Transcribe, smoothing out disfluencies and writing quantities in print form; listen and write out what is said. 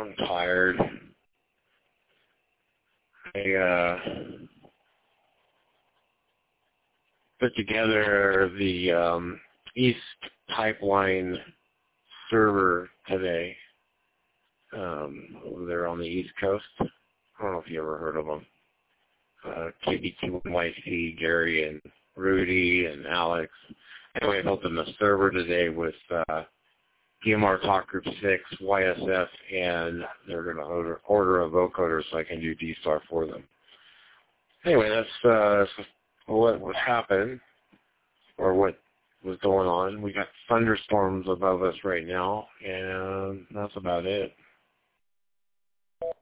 I'm tired. I put together the East Pipeline server today. They're on the East Coast. I don't know if you ever heard of them. KBTYC, Gary and Rudy and Alex. Anyway, I built them a server today with PMR Talk Group 6, YSF, and they're going to order a vocoder so I can do D-Star for them. Anyway, that's what was happening, or what was going on. We got thunderstorms above us right now, and that's about it.